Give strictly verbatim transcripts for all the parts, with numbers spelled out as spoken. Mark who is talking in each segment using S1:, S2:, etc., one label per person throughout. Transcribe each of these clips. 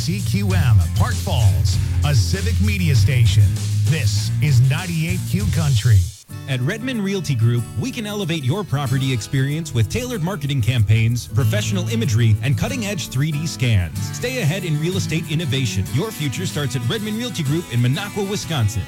S1: C Q M, Park Falls, a civic media station. This is ninety-eight Q Country.
S2: At Redmond Realty Group, we can elevate your property experience with tailored marketing campaigns, professional imagery, and cutting-edge three D scans. Stay ahead in real estate innovation. Your future starts at Redmond Realty Group in Minocqua, Wisconsin.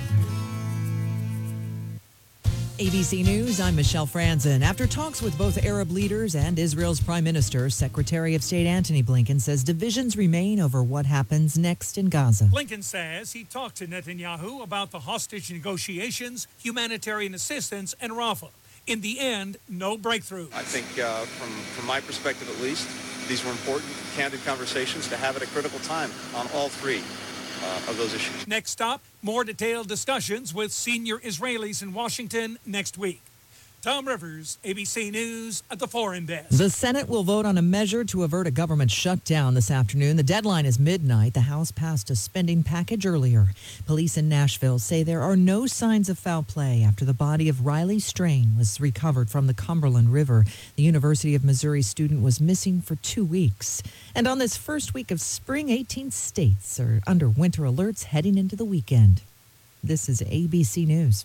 S3: A B C News, I'm Michelle Franzen. After talks with both Arab leaders and Israel's Prime Minister, Secretary of State Antony Blinken says divisions remain over what happens next in Gaza.
S4: Blinken says he talked to Netanyahu about the hostage negotiations, humanitarian assistance, and Rafah. In the end, no breakthrough.
S5: I think uh, from, from my perspective at least, these were important, candid conversations to have at a critical time on all three Uh, of those issues.
S4: Next stop, more detailed discussions with senior Israelis in Washington next week. Tom Rivers, A B C News at the Foreign Desk.
S3: The Senate will vote on a measure to avert a government shutdown this afternoon. The deadline is midnight. The House passed a spending package earlier. Police in Nashville say there are no signs of foul play after the body of Riley Strain was recovered from the Cumberland River. The University of Missouri student was missing for two weeks. And on this first week of spring, eighteen states are under winter alerts heading into the weekend. This is A B C News.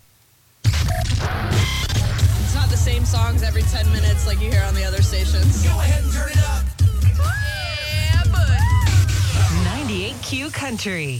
S6: It's not the same songs every ten minutes like you hear on the other stations.
S7: Go ahead and turn it up.
S6: Yeah, but
S7: ninety-eight Q Country.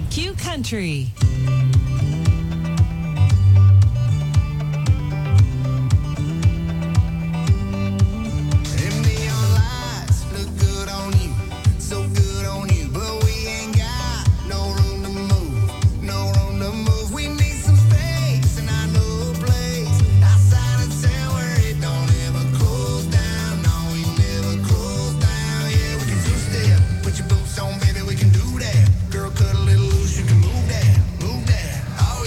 S7: Q Country.
S8: Put your boots on, baby, we can do that. Girl, cut a little loose, you can move that, move that. Oh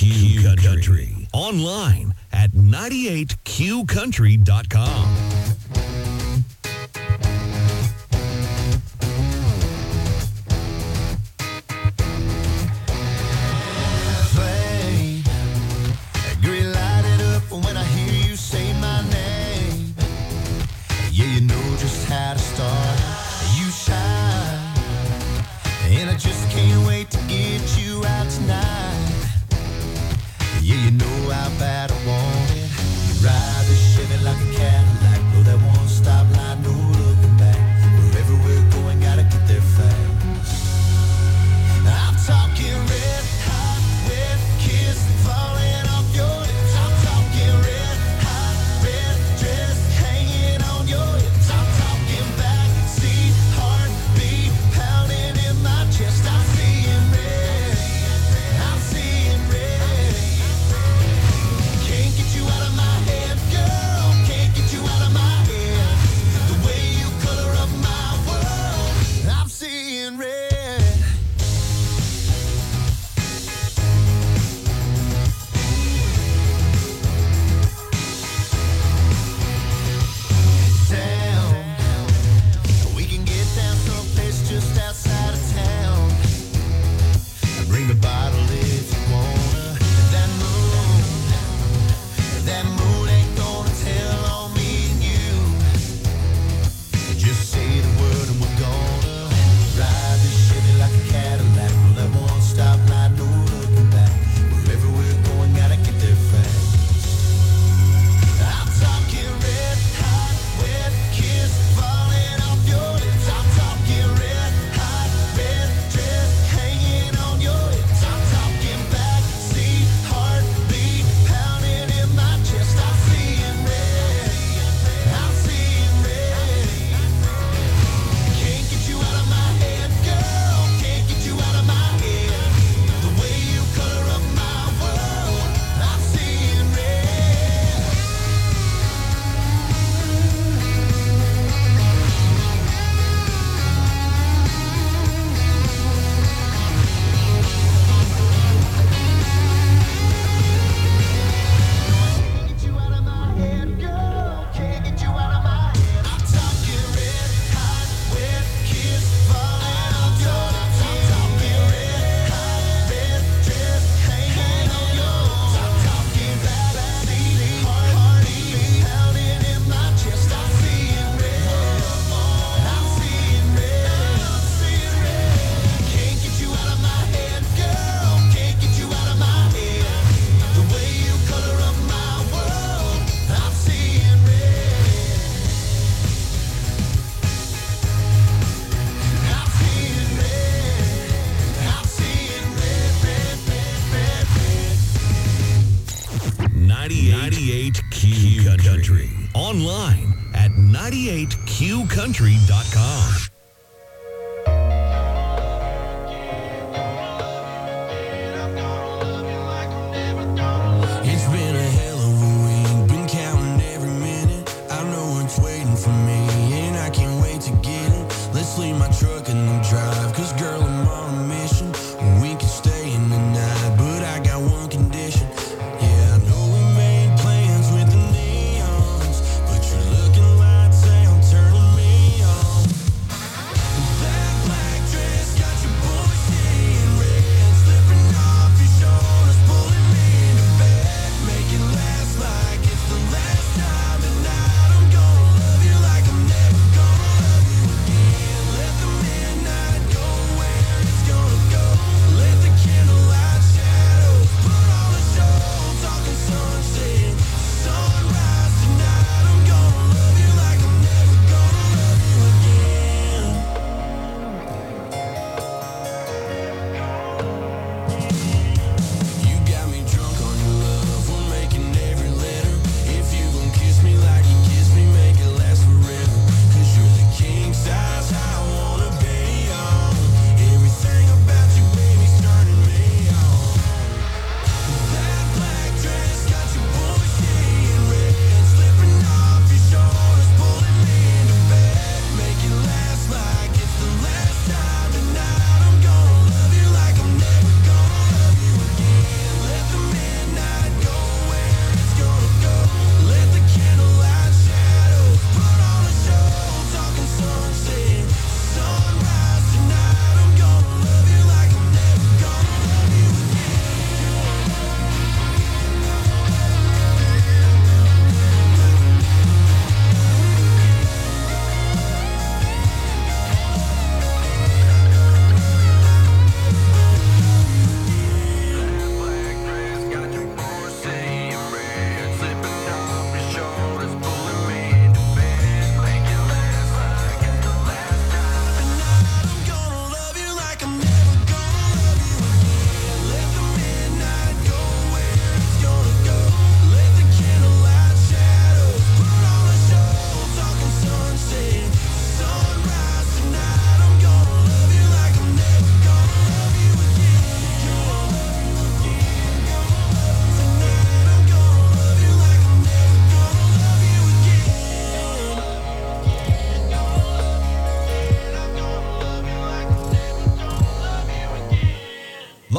S8: Q Country. Online at ninety-eight Q country dot com.
S9: How to start, you shine, and I just can't wait to get you out tonight. Yeah, you know how bad I want it. You ride the Chevy like a Cadillac, blow that one stop line, no looking back. Wherever we're going, gotta get there fast. I'm talking red hot, wet kiss falling off your lips. I'm talking red hot, red dress hanging on your hips.
S8: ninety-eight Q Country. Online at ninety-eight Q country dot com.
S9: It's been a hell of a week, been counting every minute. I know it's waiting for me, and I can't wait to get it. Let's leave my truck in the drive, cause girl, I'm on a mission. We can stay in the night, but I got one condition. Yeah, I know we made plans with the neons, but you're looking lights out, turning me on.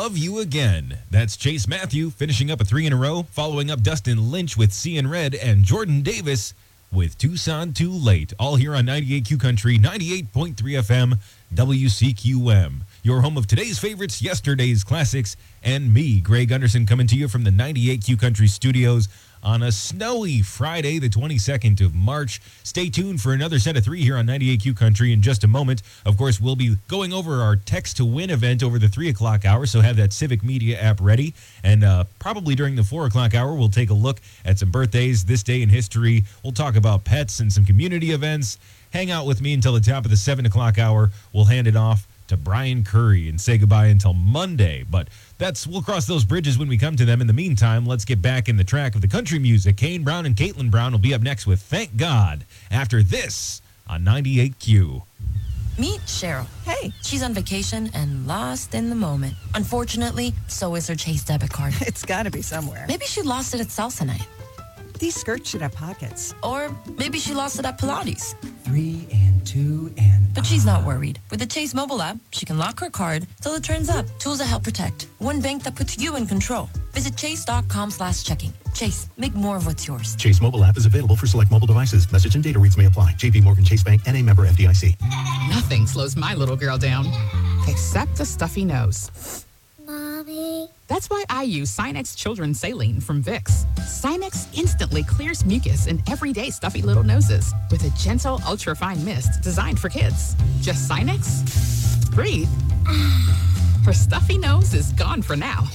S2: Love You Again. That's Chase Matthew finishing up a three in a row, following up Dustin Lynch with Seein' Red and Jordan Davis with Tucson Too Late. All here on ninety-eight Q Country, ninety-eight point three F M, W C Q M. Your home of today's favorites, yesterday's classics, and me, Greg Gunderson, coming to you from the ninety-eight Q Country studios on a snowy Friday, the twenty-second of March. Stay tuned for another set of three here on ninety-eight Q Country in just a moment. Of course, we'll be going over our Text to Win event over the three o'clock hour, so have that Civic Media app ready. And uh, probably during the four o'clock hour, we'll take a look at some birthdays, this day in history. We'll talk about pets and some community events. Hang out with me until the top of the seven o'clock hour. We'll hand it off to Brian Curry and say goodbye until Monday. But that's we'll cross those bridges when we come to them. In the meantime, let's get back in the track of the country music. Kane Brown and Caitlin Brown will be up next with Thank God after this on ninety-eight Q.
S10: Meet Cheryl.
S3: Hey.
S10: She's on vacation and lost in the moment. Unfortunately, so is her Chase debit card.
S11: It's got to be somewhere.
S10: Maybe she lost it at salsa night.
S11: These skirts should have pockets.
S10: Or maybe she lost it at Pilates.
S12: Three and two and...
S10: But she's not worried. With the Chase mobile app, she can lock her card till it turns up. Tools that help protect. One bank that puts you in control. Visit chase.com slash checking. Chase, make more of what's yours.
S13: Chase mobile app is available for select mobile devices. Message and data rates may apply. J P Morgan Chase Bank, N A member F D I C.
S14: Nothing slows my little girl down, except a stuffy nose.
S15: Mommy.
S14: That's why I use Sinex Children's Saline from Vicks. Sinex instantly clears mucus in everyday stuffy little noses with a gentle, ultra-fine mist designed for kids. Just Sinex? Breathe. Her stuffy nose is gone for now.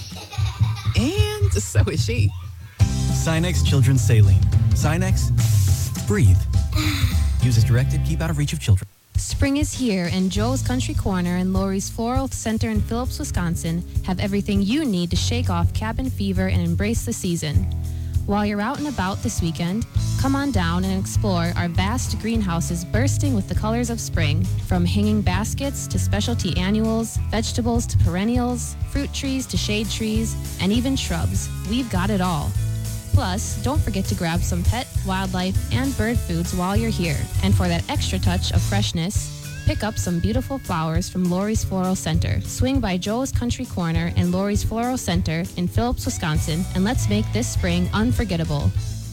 S14: And so is she.
S16: Sinex Children's Saline. Sinex, breathe. Use as directed, keep out of reach of children.
S17: Spring is here, and Joe's Country Corner and Lori's Floral Center in Phillips, Wisconsin have everything you need to shake off cabin fever and embrace the season. While you're out and about this weekend, come on down and explore our vast greenhouses bursting with the colors of spring. From hanging baskets to specialty annuals, vegetables to perennials, fruit trees to shade trees, and even shrubs, we've got it all. Plus, don't forget to grab some pet, wildlife, and bird foods while you're here. And for that extra touch of freshness, pick up some beautiful flowers from Lori's Floral Center. Swing by Joe's Country Corner and Lori's Floral Center in Phillips, Wisconsin, and let's make this spring unforgettable.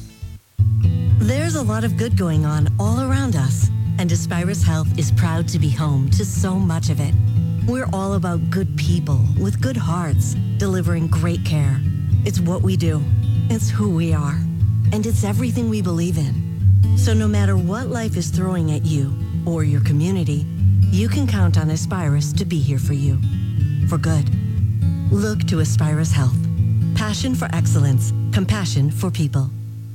S18: There's a lot of good going on all around us, and Aspirus Health is proud to be home to so much of it. We're all about good people with good hearts, delivering great care. It's what we do. It's who we are. And it's everything we believe in. So no matter what life is throwing at you or your community, you can count on Aspirus to be here for you. For good. Look to Aspirus Health. Passion for excellence. Compassion for people.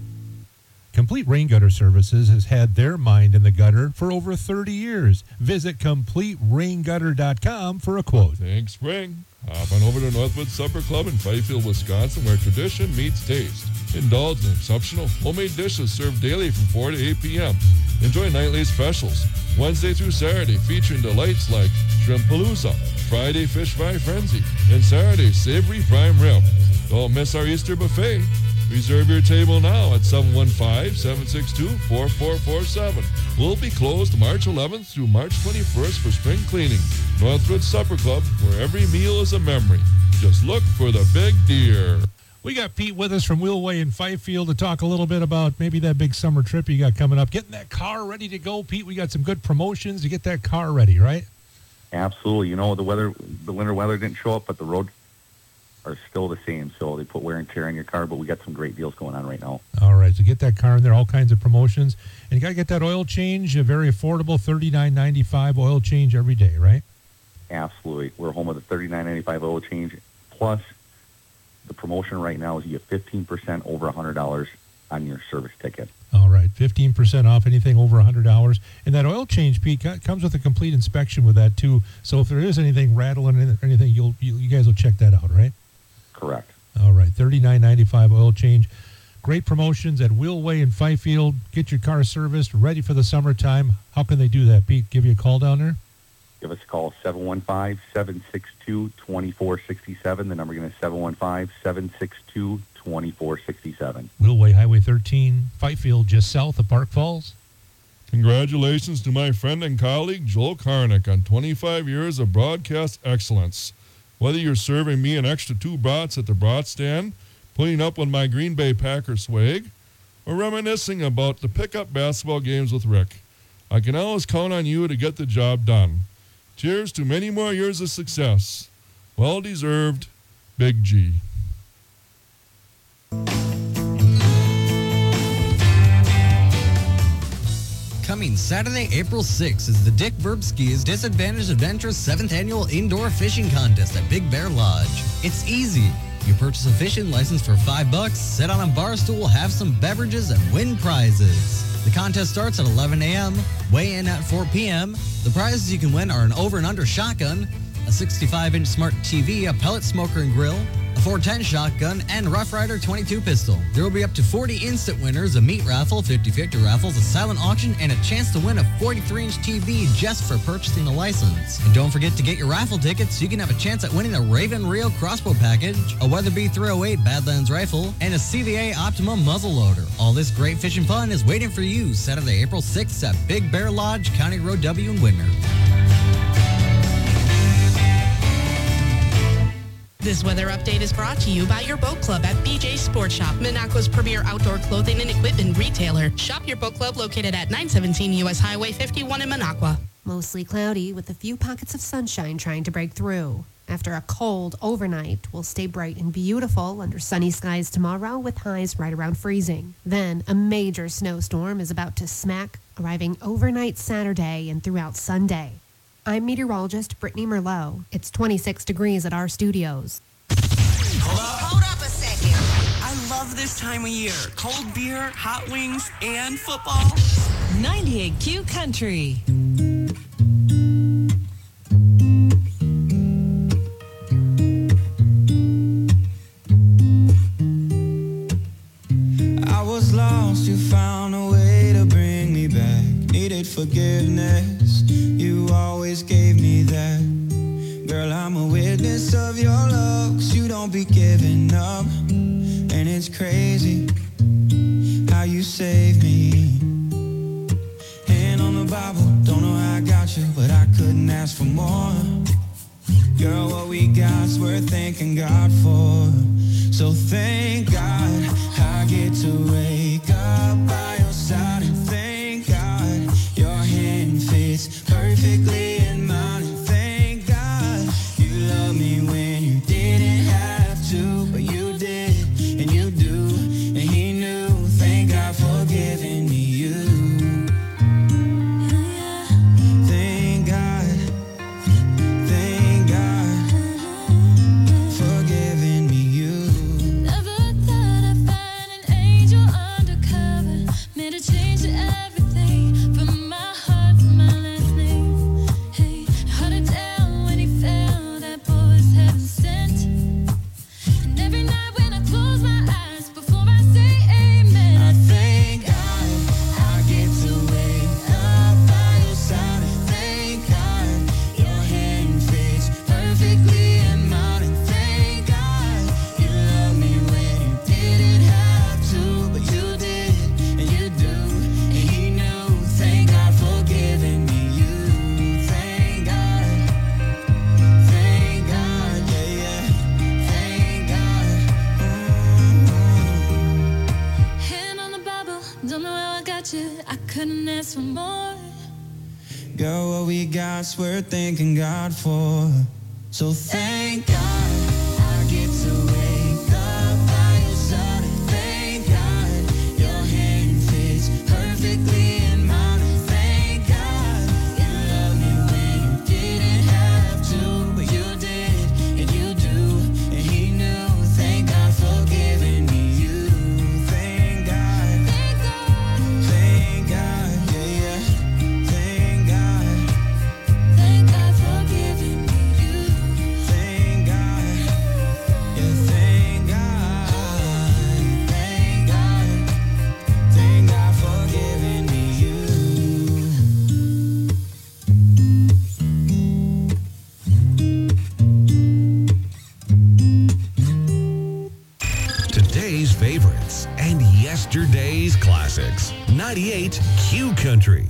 S19: Complete Rain Gutter Services has had their mind in the gutter for over thirty years. Visit complete rain gutter dot com for a quote.
S20: Thanks, Spring. Hop on over to Northwood Supper Club in Fifield, Wisconsin, where tradition meets taste. Indulge in exceptional homemade dishes served daily from four to eight p.m. Enjoy nightly specials, Wednesday through Saturday, featuring delights like Shrimp Palooza, Friday Fish Fry Frenzy, and Saturday Savory Prime Rib. Don't miss our Easter buffet. Reserve your table now at seven one five, seven six two, four four four seven. We'll be closed March eleventh through March twenty-first for spring cleaning. Northwood Supper Club, where every meal is a memory. Just look for the big deer.
S19: We got Pete with us from Wheelway in Fifield to talk a little bit about maybe that big summer trip you got coming up. Getting that car ready to go, Pete. We got some good promotions to get that car ready, right?
S21: Absolutely. You know, the weather, the winter weather didn't show up, but the roads are still the same. So they put wear and tear on your car, but we got some great deals going on right now.
S19: All right. So get that car in there, all kinds of promotions. And you got to get that oil change, a very affordable thirty-nine ninety-five oil change every day, right?
S21: Absolutely. We're home with a thirty-nine ninety-five oil change. Plus, the promotion right now is you get fifteen percent over one hundred dollars on your service ticket.
S19: All right. fifteen percent off anything over one hundred dollars. And that oil change, Pete, comes with a complete inspection with that, too. So if there is anything rattling or anything, you'll, you, you guys will check that out, right?
S21: Correct.
S19: All right. thirty-nine ninety-five oil change. Great promotions at Wheelway in Fifield. Get your car serviced, ready for the summertime. How can they do that, Pete? Give you a call down there?
S21: Give us a call, seven one five, seven six two, two four six seven. The number again is seven one five, seven six two, two four six seven.
S19: Wheelway, Highway thirteen, Fifield, just south of Park Falls.
S20: Congratulations to my friend and colleague, Joel Karnick, on twenty-five years of broadcast excellence. Whether you're serving me an extra two brats at the brat stand, putting up with my Green Bay Packer swag, or reminiscing about the pickup basketball games with Rick, I can always count on you to get the job done. Cheers to many more years of success. Well deserved, Big G.
S15: Coming Saturday, April sixth is the Dick Verbski's Disadvantaged Adventures seventh Annual Indoor Fishing Contest at Big Bear Lodge. It's easy. You purchase a fishing license for five bucks, sit on a bar stool, have some beverages, and win prizes. The contest starts at eleven a.m., weigh in at four p.m. The prizes you can win are an over and under shotgun, a sixty-five inch smart T V, a pellet smoker and grill, a four ten shotgun, and Rough Rider twenty-two pistol. There will be up to forty instant winners, a meat raffle, fifty-fifty raffles, a silent auction, and a chance to win a forty-three inch T V just for purchasing a license. And don't forget to get your raffle tickets so you can have a chance at winning a Raven Rio crossbow package, a Weatherby three oh eight Badlands rifle, and a C V A Optimum muzzle loader. All this great fishing fun is waiting for you Saturday, April sixth at Big Bear Lodge, County Road W in Whitner.
S22: This weather update is brought to you by your boat club at B J Sports Shop, Minocqua's premier outdoor clothing and equipment retailer. Shop your boat club located at nine seventeen U S Highway fifty-one in Minocqua.
S23: Mostly cloudy with a few pockets of sunshine trying to break through. After a cold overnight, we'll stay bright and beautiful under sunny skies tomorrow with highs right around freezing. Then a major snowstorm is about to smack, arriving overnight Saturday and throughout Sunday. I'm meteorologist Brittany Merlot. It's twenty-six degrees at our studios.
S7: Hold up. Hold up a second. I love this time of year. Cold beer, hot wings, and football.
S24: ninety-eight Q Country.
S25: I was lost, you found a way to bring me back. Needed forgiveness, you always gave me that. Girl, I'm a witness of your love, 'cause you don't be giving up. And it's crazy how you saved me. Hand on the Bible, don't know how I got you, but I couldn't ask for more. Girl, what we got's worth thanking God for. So thank God I get to wake up by your side, and thank God your hand fits perfectly in mine, and thank God you love me when you didn't have to, but you did, and you do, and he knew. Thank God for giving me you. Thank God, thank God for giving me you.
S26: Never thought I'd find an angel undercover, made a change to everything from my heart to my last name. Hey, hard to tell when he fell, that boy was heaven sent. And every night when I close my eyes before I say amen,
S25: I thank God I get to wake up by your side, and thank God your hand fits perfectly in mine, and thank God you love me when you didn't have to, but you did, and you do, and he knew. Thank God for giving me you. Thank God, thank God, yeah, yeah, thank God.
S26: hand on the Bible, don't know how I got you, I couldn't ask for more.
S25: Girl, what we got's worth thanking God for. So thank God I get to wake up by your side, and thank God your hand fits perfectly in mine, and thank God you love me when you didn't have to, but you did, and you do, and he knew. Thank God for giving me you. Thank God, thank God, yeah, yeah, thank God.
S26: Thank God for giving me you.
S25: Thank God, yeah, thank God, thank God, thank God for giving me you.
S8: Today's favorites and yesterday's classics. ninety-eight Q Country.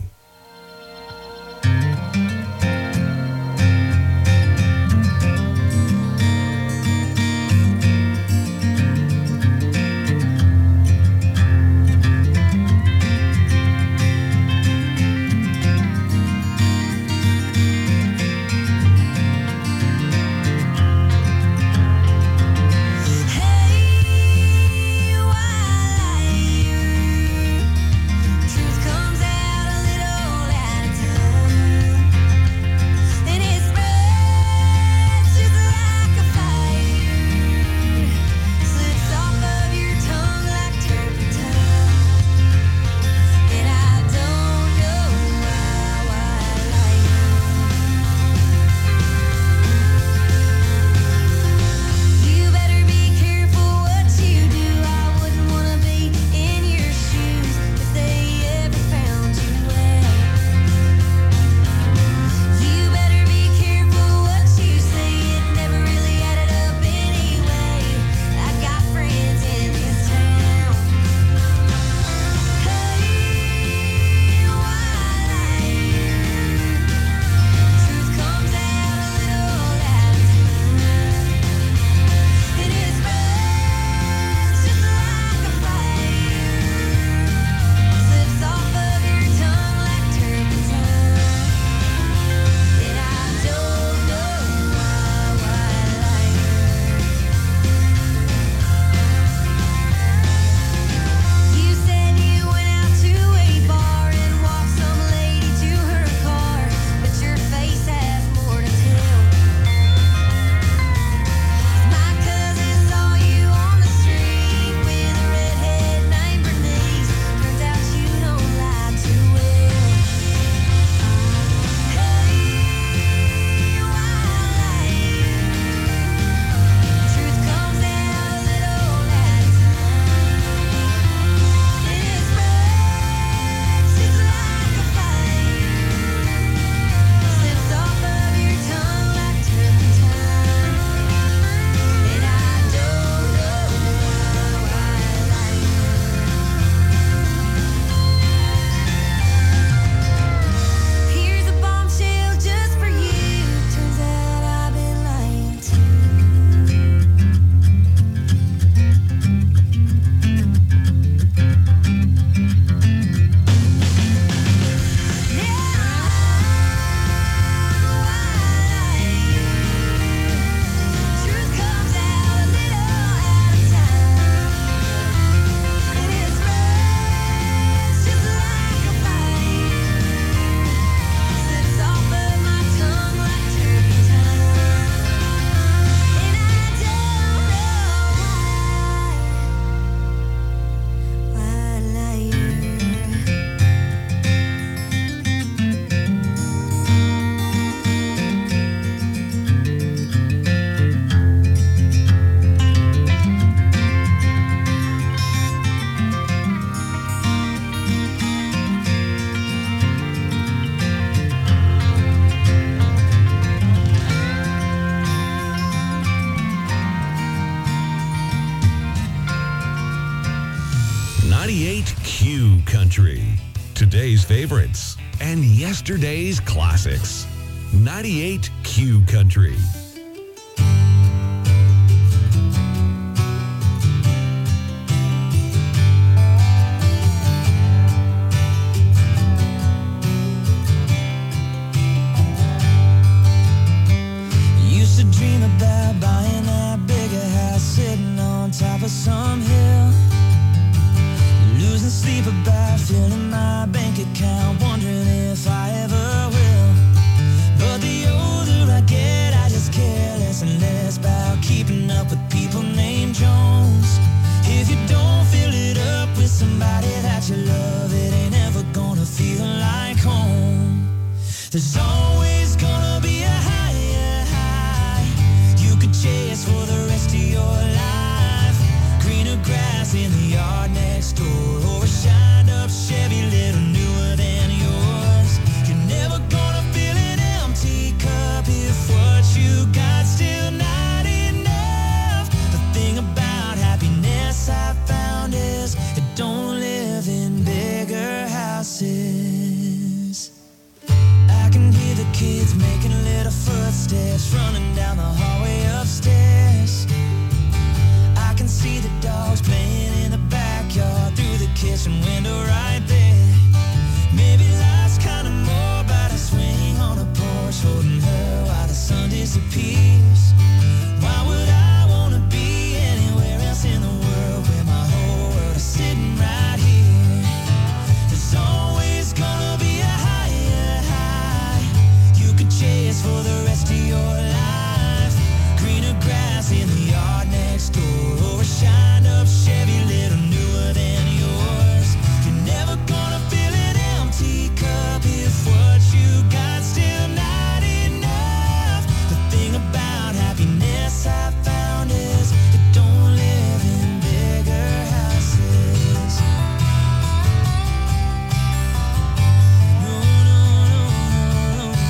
S8: ninety-eight Q Country. Today's favorites and yesterday's classics. ninety-eight Q Country.
S25: Used to dream about buying that bigger house sitting on top of some hill. Losing sleep about filling my bank account, wondering if I ever will. But the older I get, I just care less and less about keeping up with people named Jones. If you don't fill it up with somebody that you love, it ain't ever gonna feel like home. There's always gonna be a higher high you could chase for the rest of your life. Greener grass in the yard next door, or a shined up Chevy little newer than yours. You're never gonna fill an empty cup if what you got still not enough. The thing about happiness I found is it don't live in bigger houses. I can hear the kids making little footsteps running down the hallway upstairs. I can see the dogs playing in the backyard through the kitchen window right there. Maybe life's kinda more about a swing on a porch holding her while the sun disappears. Why would I wanna be anywhere else in the world where my whole world is sitting right here? There's always gonna be a higher high you could chase for the rest of your life. Greener grass in the yard next door, or a shined up Chevy little newer than yours. You're never gonna fill an empty cup if what you got still not enough. The thing about happiness I found is it don't live in bigger houses. No, no, no, no, no.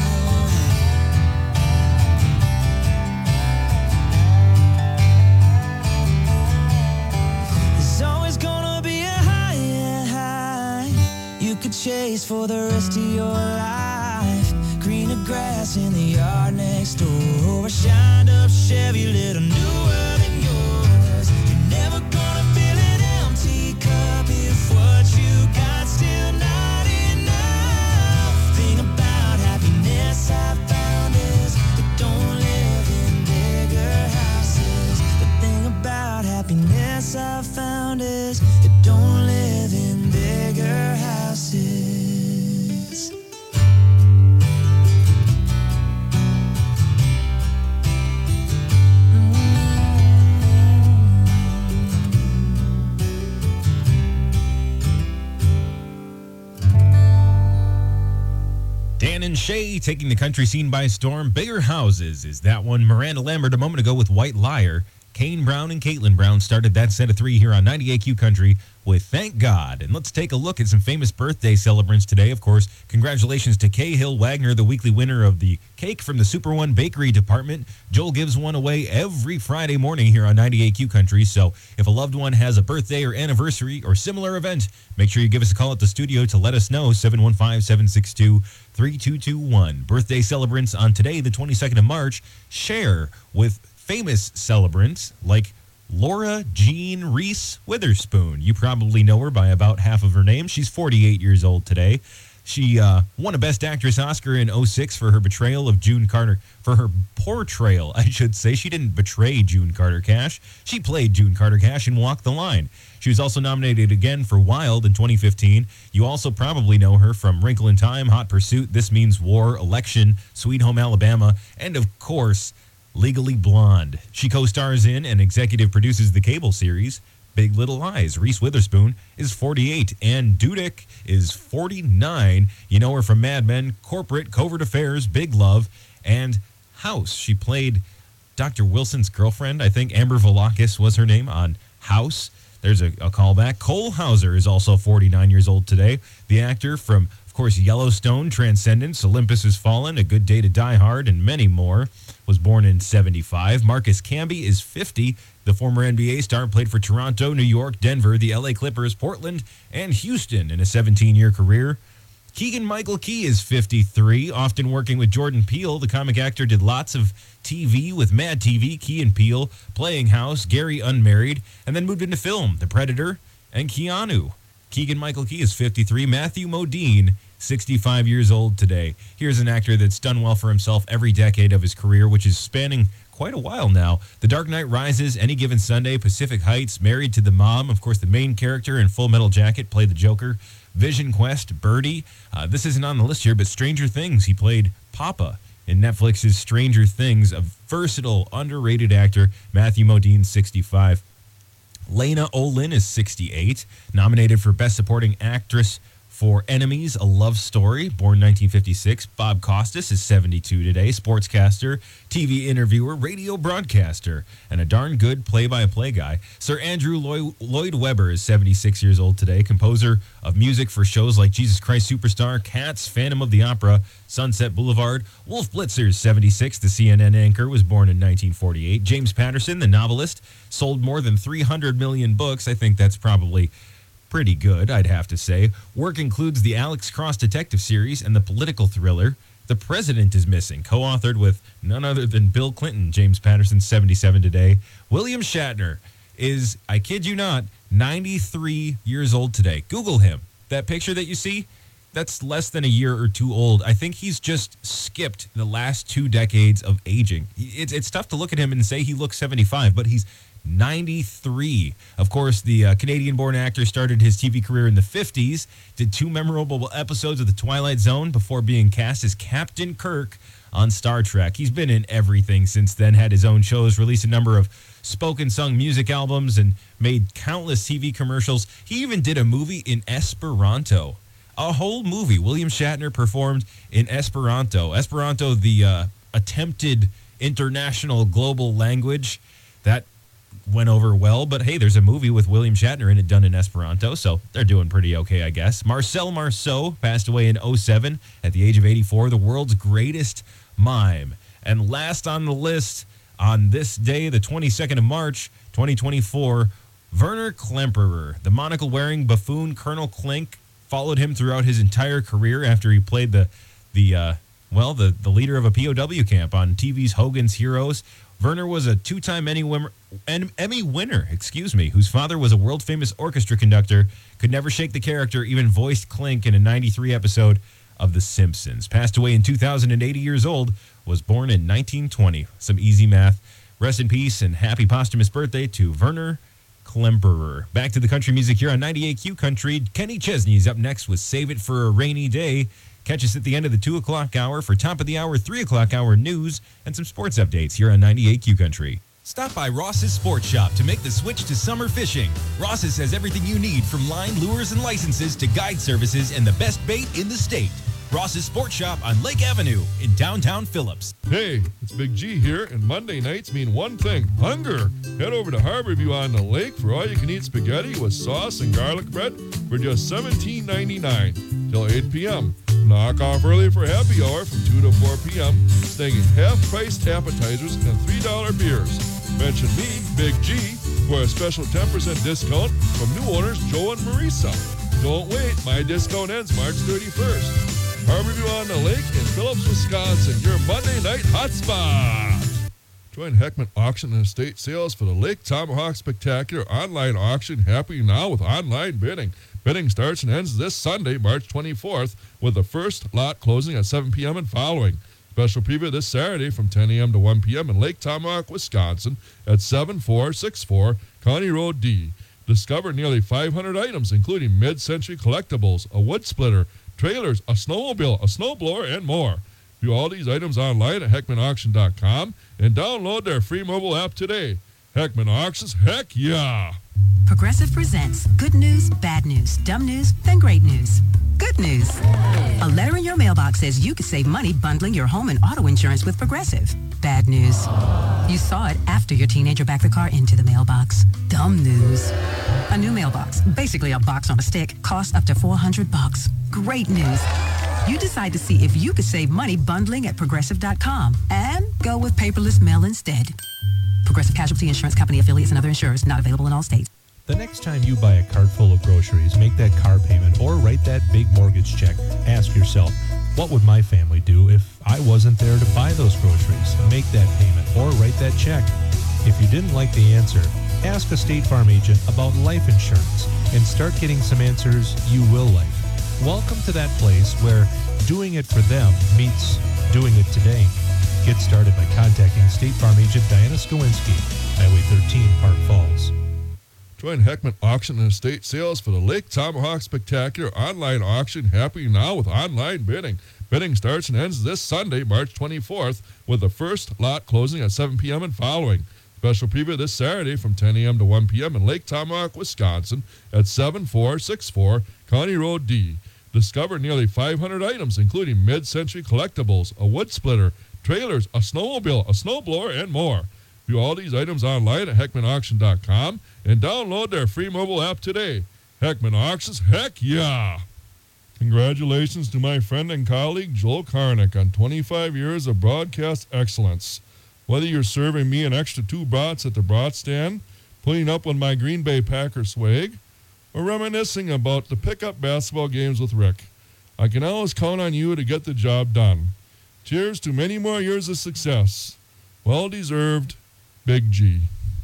S25: There's always gonna be a higher high you could chase for the rest of your life. Greener grass in the yard next door, or a shined up Chevy little newer than yours. You're never gonna fill an empty cup if what you got still not enough. Thing about happiness I found is it don't live in bigger houses. The thing about happiness I found is it don't live in bigger houses.
S1: Dan and Shay taking the country scene by storm. Bigger Houses is that one. Miranda Lambert a moment ago with White Liar. Kane Brown and Caitlin Brown started that set of three here on ninety-eight Q Country with Thank God. And let's take a look at some famous birthday celebrants today. Of course, congratulations to Cahill Wagner, the weekly winner of the cake from the Super One Bakery Department. Joel gives one away every Friday morning here on ninety-eight Q Country. So if a loved one has a birthday or anniversary or similar event, make sure you give us a call at the studio to let us know. seven one five, seven six two, three two two one. Birthday celebrants on today, the twenty-second of March, share with famous celebrants like Laura Jean Reese Witherspoon. You probably know her by about half of her name. She's forty-eight years old today. She uh, won a Best Actress Oscar in oh six for her betrayal of June Carter, for her portrayal, I should say. She didn't betray June Carter Cash. She played June Carter Cash in Walk the Line. She was also nominated again for Wild in twenty fifteen. You also probably know her from Wrinkle in Time, Hot Pursuit, This Means War, Election, Sweet Home Alabama, and of course, Legally Blonde. She co-stars in and executive produces the cable series Big Little Lies. Reese Witherspoon is forty-eight, and Dudek is forty-nine. You know her from Mad Men, Corporate, Covert Affairs, Big Love, and House. She played Doctor Wilson's girlfriend. I think Amber Volakis was her name on House. There's a, a callback. Cole Hauser is also forty-nine years old today. The actor from, of course, Yellowstone, Transcendence, Olympus Has Fallen, A Good Day to Die Hard, and many more, was born in seventy-five. Marcus Camby is fifty. The former N B A star played for Toronto, New York, Denver, the L A Clippers, Portland, and Houston in a seventeen-year career. Keegan-Michael Key is fifty-three, often working with Jordan Peele. The comic actor did lots of T V with Mad T V, Key and Peele, Playing House, Gary Unmarried, and then moved into film, The Predator, and Keanu. Keegan-Michael Key is fifty-three. Matthew Modine, sixty-five years old today. Here's an actor that's done well for himself every decade of his career, which is spanning quite a while now. The Dark Knight Rises, Any Given Sunday, Pacific Heights, Married to the Mom. Of course, the main character in Full Metal Jacket played the Joker. Vision Quest, Birdie. Uh, this isn't on the list here, but Stranger Things. He played Papa in Netflix's Stranger Things. A versatile, underrated actor. Matthew Modine, sixty-five. Lena Olin is sixty-eight. Nominated for Best Supporting Actress for Enemies, A Love Story, born nineteen fifty-six. Bob Costas is seventy-two today. Sportscaster, T V interviewer, radio broadcaster, and a darn good play-by-play guy. Sir Andrew Lloyd, Lloyd Webber is seventy-six years old today. Composer of music for shows like Jesus Christ Superstar, Cats, Phantom of the Opera, Sunset Boulevard. Wolf Blitzer is seventy-six. The C N N anchor was born in nineteen forty-eight. James Patterson, the novelist, sold more than three hundred million books. I think that's probably pretty good, I'd have to say. Work includes the Alex Cross detective series and the political thriller The President is Missing, co-authored with none other than Bill Clinton. James Patterson, seventy-seven today. William Shatner is, I kid you not, ninety-three years old today. Google him. That picture that you see, that's less than a year or two old. I think he's just skipped the last two decades of aging. It's, it's tough to look at him and say he looks seventy-five, but he's ninety-three. Of course, the uh, Canadian-born actor started his T V career in the fifties, did two memorable episodes of The Twilight Zone before being cast as Captain Kirk on Star Trek. He's been in everything since then, had his own shows, released a number of spoken-sung music albums, and made countless T V commercials. He even did a movie in Esperanto. A whole movie. William Shatner performed in Esperanto. Esperanto, the uh, attempted international global language. That went over well, but hey, there's a movie with William Shatner in it done in Esperanto, so they're doing pretty okay, I guess. Marcel Marceau passed away in oh seven at the age of eighty-four, the world's greatest mime. And last on the list, on this day, the twenty-second of March, twenty twenty-four, Werner Klemperer, the monocle-wearing buffoon Colonel Klink, followed him throughout his entire career after he played the, the uh, well, the, the leader of a P O W camp on T V's Hogan's Heroes. Werner was a two-time Emmy winner, Emmy winner, excuse me, whose father was a world-famous orchestra conductor, could never shake the character, even voiced Klink in a ninety-three episode of The Simpsons. Passed away in two thousand, eighty years old, was born in nineteen twenty. Some easy math. Rest in peace and happy posthumous birthday to Werner Klemperer. Back to the country music here on ninety-eight Q Country. Kenny Chesney's up next with Save It for a Rainy Day. Catch us at the end of the two o'clock hour for top of the hour, three o'clock hour news and some sports updates here on ninety-eight Q Country. Stop by Ross's Sports Shop to make the switch to summer fishing. Ross's has everything you need from line, lures, and licenses to guide services and the best bait in the state. Ross's Sports Shop on Lake Avenue in downtown Phillips.
S20: Hey, it's Big G here, and Monday nights mean one thing, hunger. Head over to Harborview on the lake for all-you-can-eat spaghetti with sauce and garlic bread for just seventeen ninety-nine till eight p.m. Knock off early for happy hour from two to four p.m., staying at half-priced appetizers and three dollar beers. Mention me, Big G, for a special ten percent discount from new owners Joe and Marisa. Don't wait, my discount ends March thirty-first. Harborview on the Lake in Phillips, Wisconsin, your Monday night hotspot. Join Heckman Auction and Estate Sales for the Lake Tomahawk Spectacular online auction happening now with online bidding. Bidding starts and ends this Sunday, March twenty-fourth, with the first lot closing at seven p.m. and following. Special preview this Saturday from ten a.m. to one p.m. in Lake Tomahawk, Wisconsin at seven four six four County Road D. Discover nearly five hundred items, including mid-century collectibles, a wood splitter, trailers, a snowmobile, a snowblower, and more. View all these items online at heckman auction dot com and download their free mobile app today. Heckman Auctions, heck yeah!
S2: Progressive presents good news, bad news, dumb news, then great news. Good news. A letter in your mailbox says you could save money bundling your home and auto insurance with Progressive. Bad news. You saw it after your teenager backed the car into the mailbox. Dumb news. A new mailbox, basically a box on a stick, costs up to four hundred bucks. Great news. You decide to see if you could save money bundling at progressive dot com and go with paperless mail instead. Progressive Casualty Insurance Company affiliates and other insurers not available in all states.
S19: The next time you buy a cart full of groceries, make that car payment, or write that big mortgage check, ask yourself, what would my family do if I wasn't there to buy those groceries? Make that payment or write that check. If you didn't like the answer, ask a State Farm agent about life insurance and start getting some answers you will like. Welcome to that place where doing it for them meets doing it today. Get started by contacting State Farm agent Diana Skowinski, Highway thirteen, Park Falls.
S20: Join Heckman Auction and Estate Sales for the Lake Tomahawk Spectacular online auction happening now with online bidding. Bidding starts and ends this Sunday, March twenty-fourth, with the first lot closing at seven p.m. and following. Special preview this Saturday from ten a.m. to one p.m. in Lake Tomahawk, Wisconsin at seven four six four County Road D. Discover nearly five hundred items, including mid-century collectibles, a wood splitter, trailers, a snowmobile, a snowblower, and more. View all these items online at heckman auction dot com and download their free mobile app today. Heckman Auctions, heck yeah! Congratulations to my friend and colleague Joel Karnick on twenty-five years of broadcast excellence. Whether you're serving me an extra two brats at the brat stand, putting up with my Green Bay Packer swag, or reminiscing about the pickup basketball games with Rick, I can always count on you to get the job done. Cheers to many more years of success. Well deserved, Big G.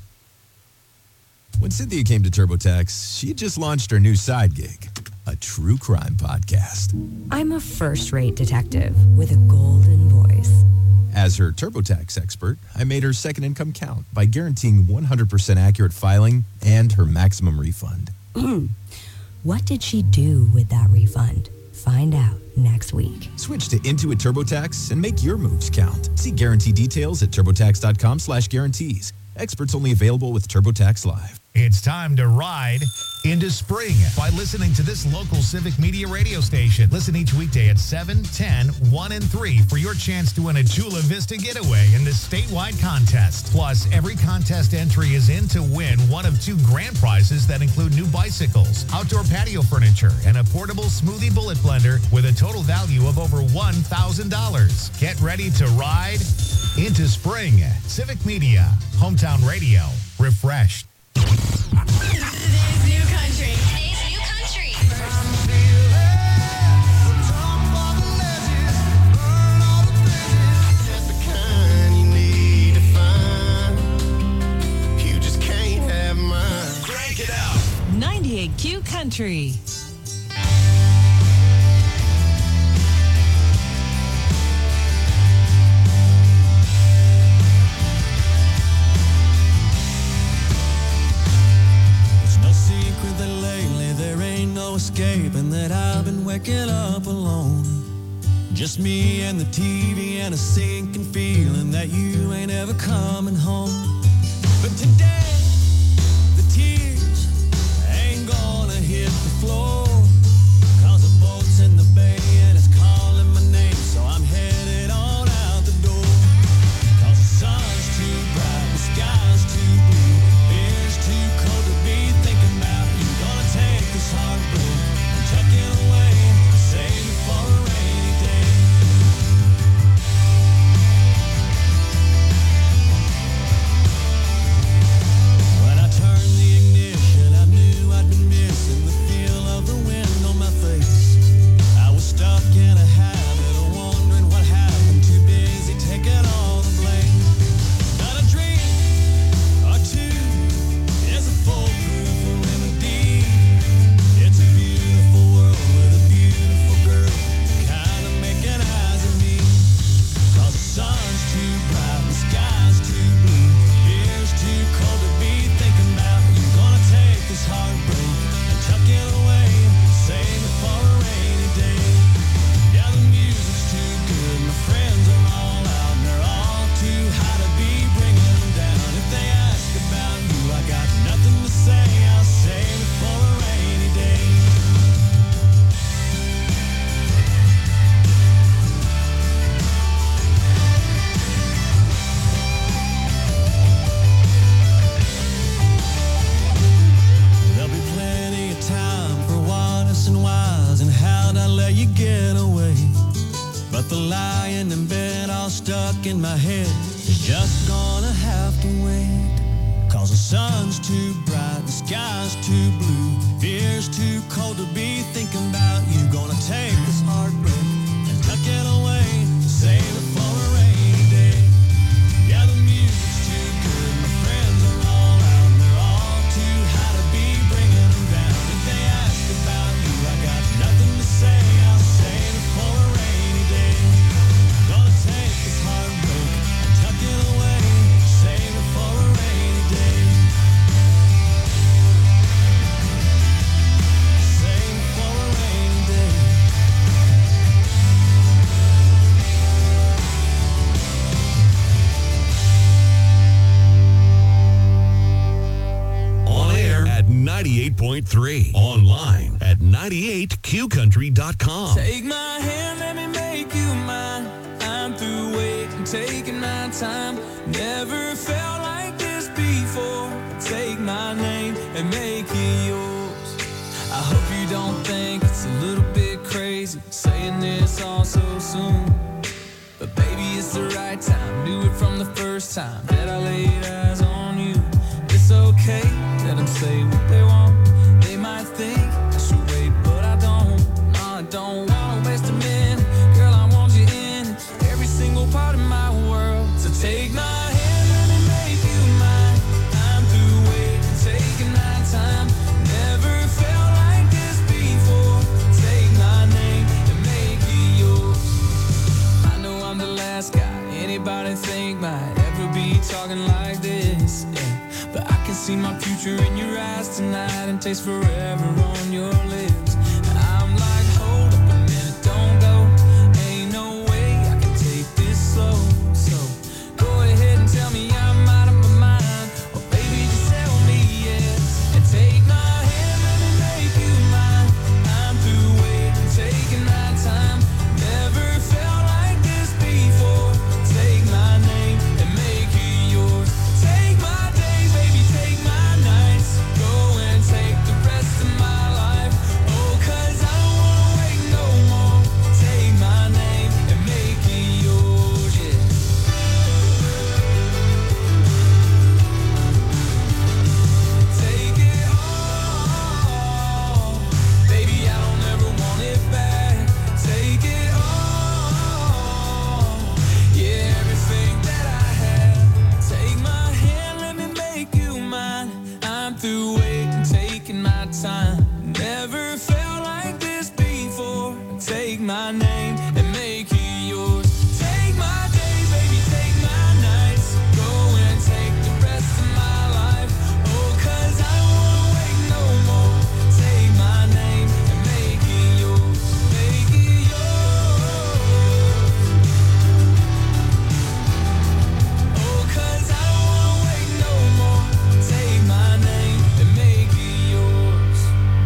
S3: When Cynthia came to TurboTax, she had just launched her new side gig, a true crime podcast.
S4: I'm a first-rate detective with a golden voice.
S3: As her TurboTax expert, I made her second income count by guaranteeing one hundred percent accurate filing and her maximum refund.
S4: What did she do with that refund? Find out next week.
S3: Switch to Intuit TurboTax and make your moves count. See guarantee details at turbotax dot com slash guarantees. Experts only available with TurboTax Live.
S5: It's time to ride into spring by listening to this local Civic Media radio station. Listen each weekday at seven, ten, one, and three for your chance to win a Chula Vista getaway in the statewide contest. Plus, every contest entry is in to win one of two grand prizes that include new bicycles, outdoor patio furniture, and a portable smoothie bullet blender with a total value of over one thousand dollars. Get ready to ride into spring. Civic Media, hometown radio, refreshed.
S26: Today's new country. Today's new country.
S25: Just the kind you need to find. You just can't have mine.
S24: Crank it out. ninety-eight Q Country.
S25: Escaping that I've been waking up alone. Just me and the T V and a sinking feeling that you ain't ever coming home. But today, the tears ain't gonna hit the floor. Cause the boat's in the bay and it's calling my name. So I'm headed on out the door. Cause the sun's too bright, the sky's too blue. Beer's too cold to be thinking about you. Gonna take this heartbreak. When I turn the ignition let you get away. But the lying in bed all stuck in my head is just gonna have to wait. Cause the sun's too bright, the sky's too blue, fear's too cold to be thinking about you. Gonna take this heartbreak and tuck it away, save it for a rainy day. Yeah, the music's too good, my friends are all out, and they're all too high to be bringing them down. If they ask about you, I got nothing to say, I'll save it for a rainy day. Gonna take this heartbreak and tuck it away, save it for a rainy day. Save it for a rainy day.
S8: On air at ninety-eight point three. Online at ninety-eight q country dot com.
S25: Take my hand, let me make you mine. I'm through waiting, taking my time. Never felt like this before. Take my name and make it yours. I hope you don't think it's a little bit crazy saying this all so soon. But baby, it's the right time. Knew it from the first time that I laid eyes on you. It's okay, let them say what they want. They might think I should wait, but I don't. No, I don't wanna waste a minute. Girl, I want you in every single part of my world. So take my hand, let me make you mine. I'm through waiting, taking my time. Never felt like this before. Take my name and make it yours. I know I'm the last guy anybody think might ever be talking like this, yeah. But I can see my future in your eyes tonight and taste forever on your lips. I'm like, hold up a minute, don't go. Ain't no way I can take this slow. So go ahead and tell me I'm out of my mind, or baby just tell me yes. And take my hand, let me make you mine. I'm through waiting, taking my time. Never felt like this before. Take my name and make it yours. Take my days, baby, take my nights. Go and take the rest of my life. Oh, cause I don't wanna wait no more. Take my name and make it yours, yeah. Take it all. Baby, I don't ever want it back. Take it all. Yeah, everything that I had. Take my hand, let me make you mine. I'm through waiting, taking my time. Never felt like this before. Take my name and make it yours. Take my days, baby, take my nights. Go and take the rest of my life. Oh, cause I don't wanna wait no more. Take my name and make it yours. Make it yours. Oh, cause I don't wanna wait no more. Take my name and make it yours.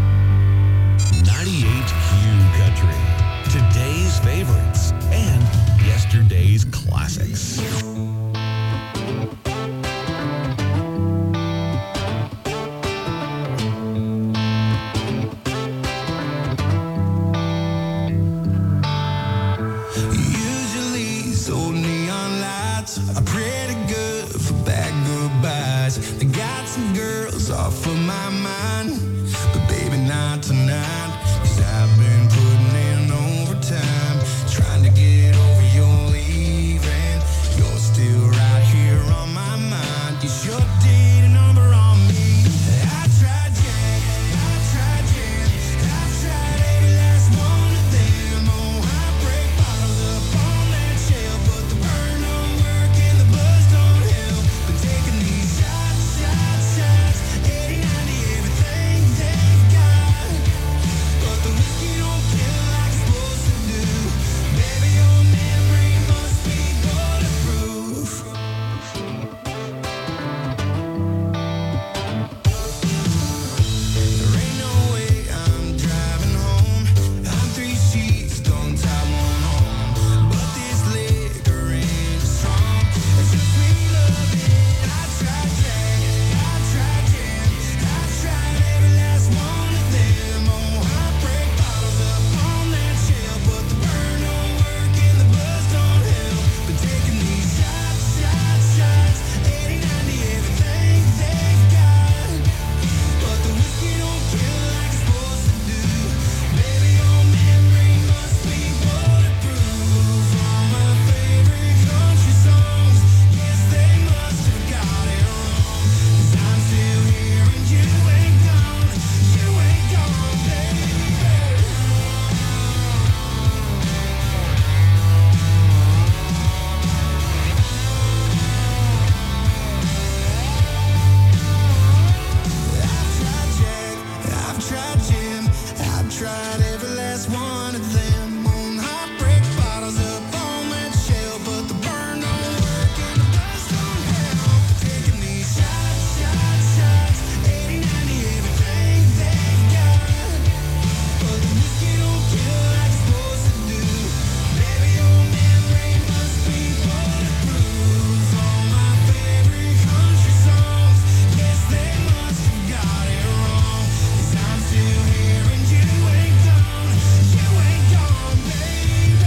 S25: tried every last one of them. On heartbreak bottles up on that shelf, but the burn don't work and the buzz don't help. Taking these shots, shots, shots, eighty, ninety, everything they got. But the whiskey don't kill like it's supposed to do. Baby, your memory must be bulletproof. All my favorite country songs, yes, they must have got it wrong. 'Cause I'm still here and you ain't gone, you ain't gone, baby.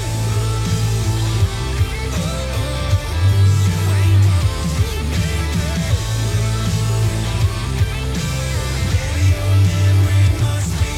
S25: Oh, you ain't gone, baby. Baby, your memory must be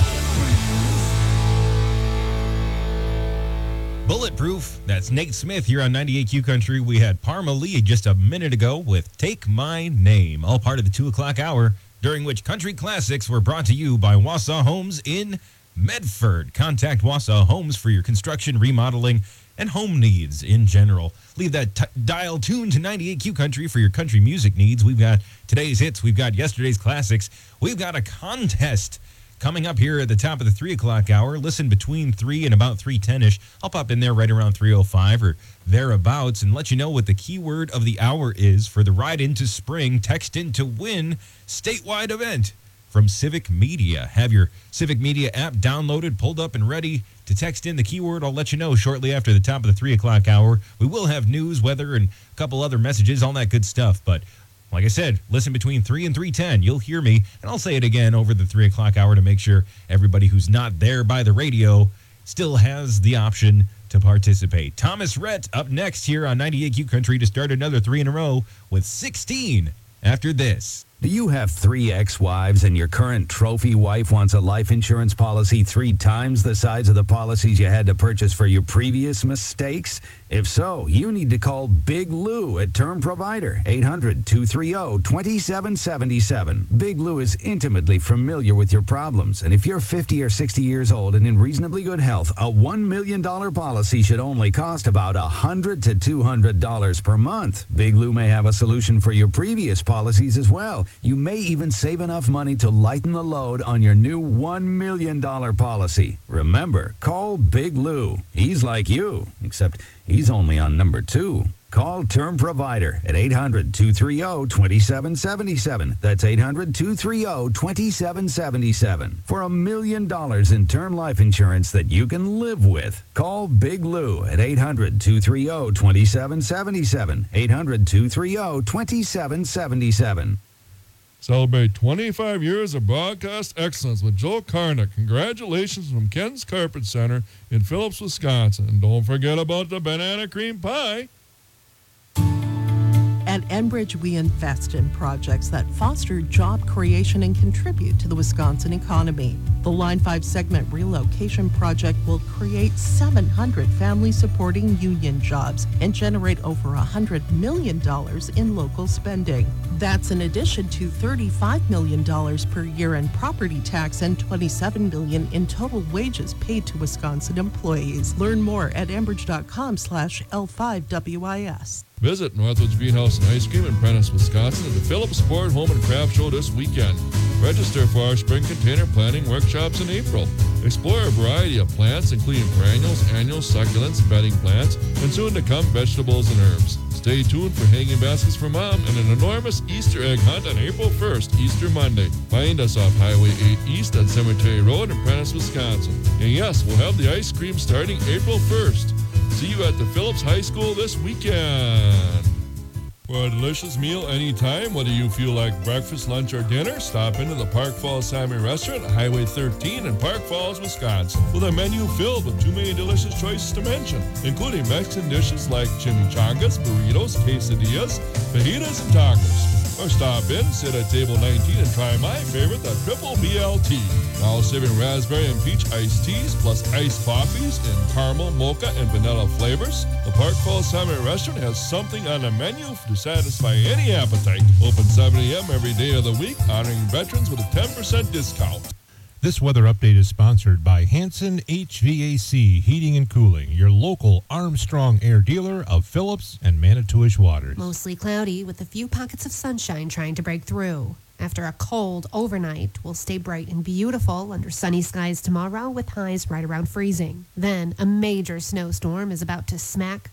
S25: bulletproof.
S1: Bulletproof. That's Nate Smith here on ninety-eight Q Country. We had Parma Lee just a minute ago with Take My Name, all part of the two o'clock hour, during which country classics were brought to you by Wausau Homes in Medford. Contact Wausau Homes for your construction, remodeling, and home needs in general. Leave that t- dial tuned to ninety-eight Q Country for your country music needs. We've got today's hits. We've got yesterday's classics. We've got a contest coming up here at the top of the three o'clock hour. Listen between three and about three ten-ish. I'll pop in there right around three oh five or thereabouts and let you know what the keyword of the hour is for the Ride into Spring Text in to Win statewide event from Civic Media. Have your Civic Media app downloaded, pulled up, and ready to text in the keyword. I'll let you know shortly after the top of the three o'clock hour. We will have news, weather, and a couple other messages, all that good stuff. But like I said, listen between three and three ten. You'll hear me, and I'll say it again over the three o'clock hour to make sure everybody who's not there by the radio still has the option to participate. Thomas Rhett up next here on ninety-eight Q Country to start another three in a row with sixteen after this.
S6: Do you have three ex-wives and your current trophy wife wants a life insurance policy three times the size of the policies you had to purchase for your previous mistakes? If so, you need to call Big Lou at Term Provider, eight hundred, two three zero, two seven seven seven. Big Lou is intimately familiar with your problems, and if you're fifty or sixty years old and in reasonably good health, a one million dollars policy should only cost about one hundred to two hundred dollars per month. Big Lou may have a solution for your previous policies as well. You may even save enough money to lighten the load on your new one million dollars policy. Remember, call Big Lou. He's like you, except he's only on number two. Call Term Provider at eight hundred, two three zero, two seven seven seven. That's eight hundred, two three zero, two seven seven seven. For a million dollars in term life insurance that you can live with. Call Big Lou at eight hundred, two three zero, two seven seven seven. eight hundred, two three zero, two seven seven seven.
S20: Celebrate twenty-five years of broadcast excellence with Joe Karnick. Congratulations from Ken's Carpet Center in Phillips, Wisconsin. And don't forget about the banana cream pie.
S9: At Enbridge, we invest in projects that foster job creation and contribute to the Wisconsin economy. The Line five segment relocation project will create seven hundred family-supporting union jobs and generate over one hundred million dollars in local spending. That's in addition to thirty-five million dollars per year in property tax and twenty-seven million dollars in total wages paid to Wisconsin employees. Learn more at enbridge.com slash L5WIS.
S20: Visit Northwoods Greenhouse and Ice Cream in Prentice, Wisconsin at the Phillips Sport Home and Craft Show this weekend. Register for our spring container planting workshops in April. Explore a variety of plants, including perennials, annuals, succulents, bedding plants, and soon to come vegetables and herbs. Stay tuned for hanging baskets for Mom and an enormous Easter egg hunt on April first, Easter Monday. Find us off Highway eight East on Cemetery Road in Prentice, Wisconsin. And yes, we'll have the ice cream starting April first. See you at the Phillips High School this weekend. For a delicious meal anytime, whether you feel like breakfast, lunch, or dinner, stop into the Park Falls Sami Restaurant at Highway thirteen in Park Falls, Wisconsin, with a menu filled with too many delicious choices to mention, including Mexican dishes like chimichangas, burritos, quesadillas, fajitas, and tacos. Or stop in, sit at table nineteen, and try my favorite, the Triple B L T. Now serving raspberry and peach iced teas, plus iced coffees in caramel, mocha, and vanilla flavors. The Park Falls Sami Restaurant has something on the menu to satisfy any appetite. Open seven a.m. every day of the week, honoring veterans with a ten percent discount.
S19: This weather update is sponsored by Hanson H V A C Heating and Cooling, your local Armstrong Air dealer of Phillips and Manitowish Waters.
S23: Mostly cloudy with a few pockets of sunshine trying to break through. After a cold overnight, we'll stay bright and beautiful under sunny skies tomorrow with highs right around freezing. Then a major snowstorm is about to smack